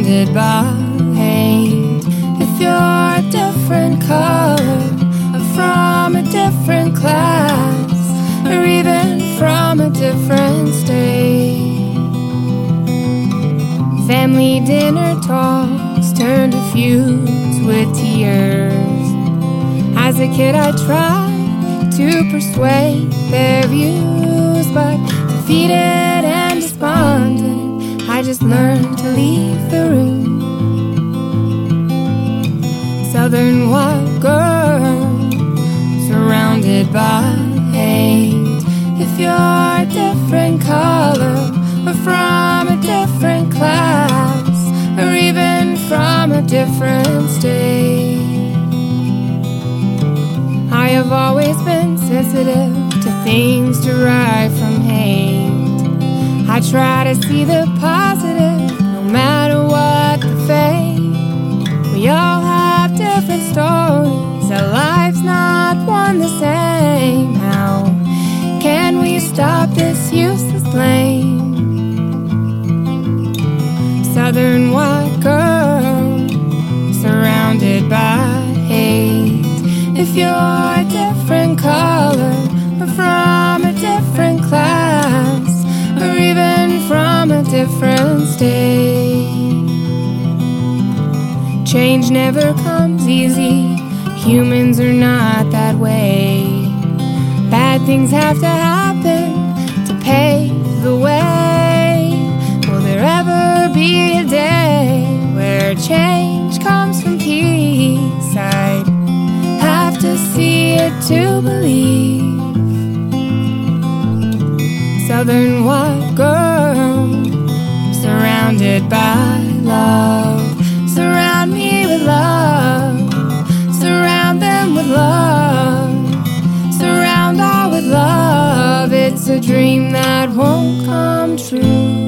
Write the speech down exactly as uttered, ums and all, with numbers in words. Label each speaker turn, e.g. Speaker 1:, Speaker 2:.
Speaker 1: surrounded by hate. If you're a different color, or from a different class, or even from a different state. Family dinner talks turn to feuds with tears. As a kid I tried to persuade their views, but defeated and despondent, I just learned to leave the room. Southern white girl, surrounded by hate. If you're a different color, or from a different class, or even from a different state. I have always been sensitive to things derived from hate. I try to see the positive, no matter what the fate. We all have different stories, our life's not one the same. How can we stop this useless blame? Southern white girl, surrounded by hate. If you're a different color, or from a different class, or even from a different state. Change never comes easy, humans are not that way. Bad things have to happen to pave the way. Will there ever be a day where change comes from peace? I'd have to see it to believe. Southern white girl, surrounded by love. Surround me with love, surround them with love, surround all with love. It's a dream that won't come true.